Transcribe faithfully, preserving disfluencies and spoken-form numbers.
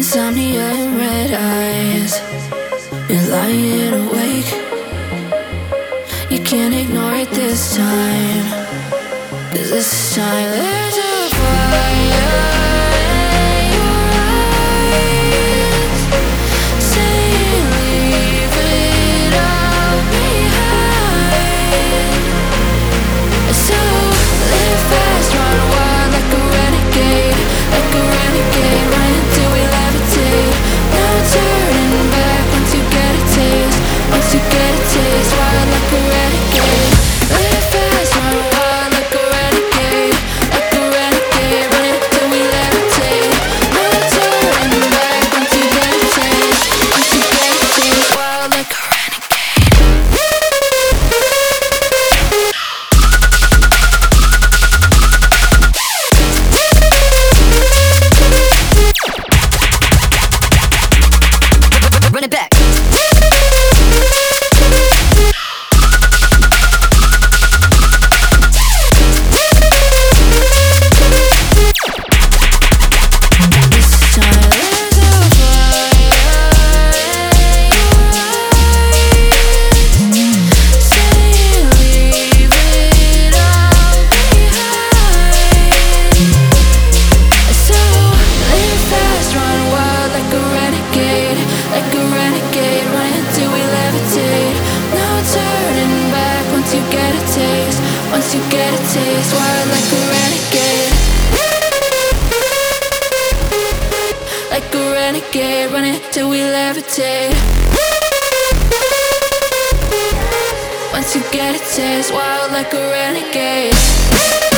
insomnia and red eyes. You're lying awake. You can't ignore it this time, 'cause this time there's a fire in your eyes, saying leave it all behind. So live fast, run wild like a renegade, like a renegade, run until we levitate. No turning back once you get a taste, once you get a taste, wild like a renegade. Live fast, run wild like a renegade, like a renegade, run until we levitate. No turning back once you get a taste, once you get a taste, wild like a run it back. Once you get a taste, wild like a renegade, like a renegade, run it till we levitate. Once you get a taste, wild like a renegade.